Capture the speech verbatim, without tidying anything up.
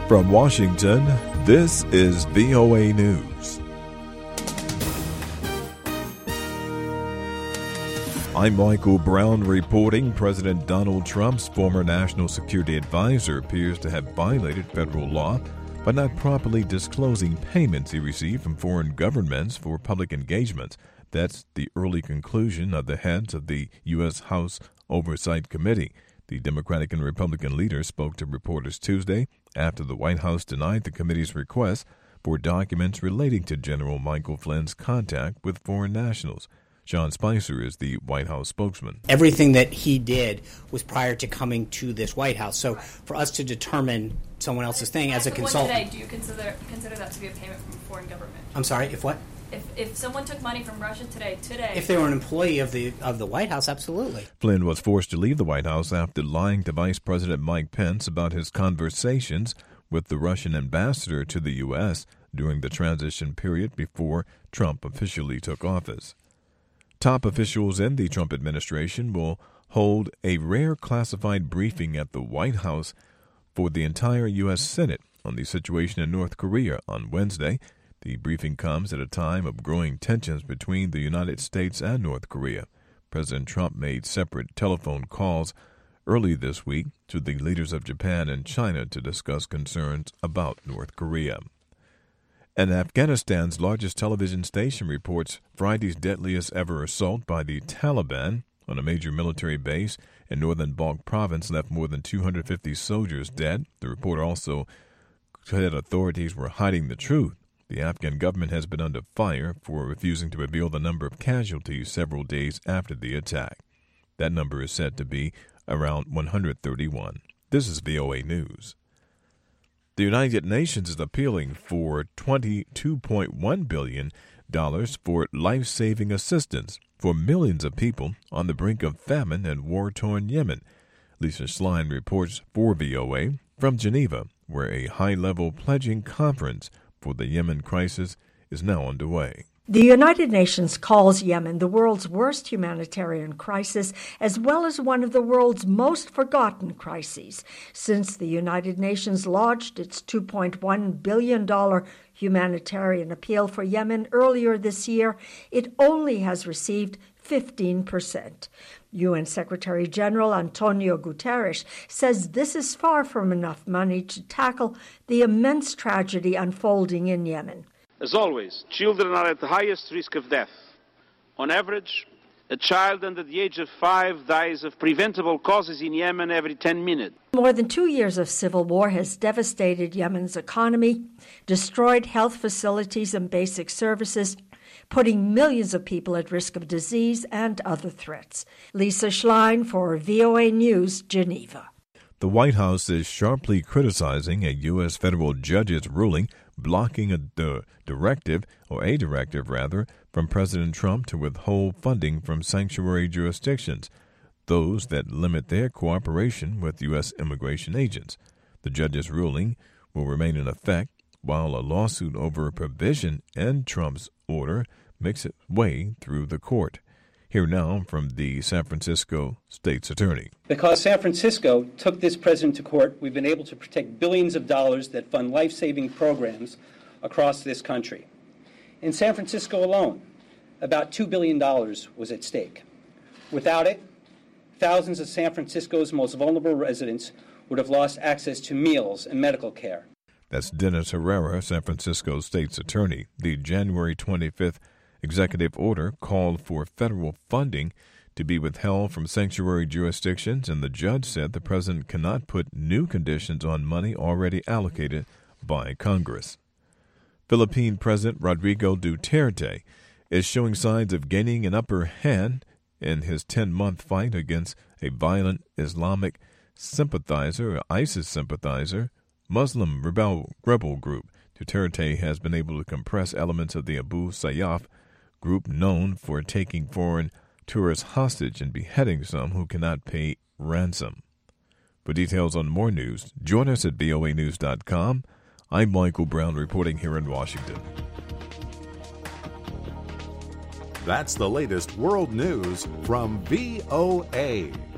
From Washington, this is V O A News. I'm Michael Brown reporting President Donald Trump's former national security advisor appears to have violated federal law by not properly disclosing payments he received from foreign governments for public engagements. That's the early conclusion of the heads of the U S. House Oversight Committee. The Democratic and Republican leaders spoke to reporters Tuesday after the White House denied the committee's request for documents relating to General Michael Flynn's contact with foreign nationals. Sean Spicer is the White House spokesman. Everything that he did was prior to coming to this White House. So for us to determine someone else's thing as a consultant... What today, do you consider consider that to be a payment from a foreign government? I'm sorry, if what? If if someone took money from Russia today, today... If they were an employee of the of the White House, absolutely. Flynn was forced to leave the White House after lying to Vice President Mike Pence about his conversations with the Russian ambassador to the U S during the transition period before Trump officially took office. Top officials in the Trump administration will hold a rare classified briefing at the White House for the entire U S. Senate on the situation in North Korea on Wednesday. The briefing comes at a time of growing tensions between the United States and North Korea. President Trump made separate telephone calls early this week to the leaders of Japan and China to discuss concerns about North Korea. And Afghanistan's largest television station reports Friday's deadliest ever assault by the Taliban on a major military base in northern Balkh province left more than two hundred fifty soldiers dead. The report also said authorities were hiding the truth. The Afghan government has been under fire for refusing to reveal the number of casualties several days after the attack. That number is said to be around one hundred thirty-one. This is V O A News. The United Nations is appealing for twenty-two point one billion dollars for life-saving assistance for millions of people on the brink of famine in war-torn Yemen. Lisa Schlein reports for V O A from Geneva, where a high-level pledging conference for the Yemen crisis is now underway. The United Nations calls Yemen the world's worst humanitarian crisis, as well as one of the world's most forgotten crises. Since the United Nations launched its two point one billion dollars humanitarian appeal for Yemen earlier this year, it only has received fifteen percent. U N Secretary General Antonio Guterres says this is far from enough money to tackle the immense tragedy unfolding in Yemen. As always, children are at the highest risk of death. On average, a child under the age of five dies of preventable causes in Yemen every ten minutes. More than two years of civil war has devastated Yemen's economy, destroyed health facilities and basic services, putting millions of people at risk of disease and other threats. Lisa Schlein for V O A News, Geneva. The White House is sharply criticizing a U S federal judge's ruling blocking a d- directive, or a directive rather, from President Trump to withhold funding from sanctuary jurisdictions, those that limit their cooperation with U S immigration agents. The judge's ruling will remain in effect while a lawsuit over a provision in Trump's order makes its way through the court. Here now from the San Francisco State's Attorney. Because San Francisco took this president to court, we've been able to protect billions of dollars that fund life-saving programs across this country. In San Francisco alone, about two billion dollars was at stake. Without it, thousands of San Francisco's most vulnerable residents would have lost access to meals and medical care. That's Dennis Herrera, San Francisco State's Attorney. The January twenty-fifth executive order called for federal funding to be withheld from sanctuary jurisdictions, and the judge said the president cannot put new conditions on money already allocated by Congress. Philippine President Rodrigo Duterte is showing signs of gaining an upper hand in his ten-month fight against a violent Islamic sympathizer, or ISIS sympathizer, Muslim rebel, rebel group. Duterte has been able to compress elements of the Abu Sayyaf group, known for taking foreign tourists hostage and beheading some who cannot pay ransom. For details on more news, join us at V O A news dot com. I'm Michael Brown reporting here in Washington. That's the latest world news from V O A.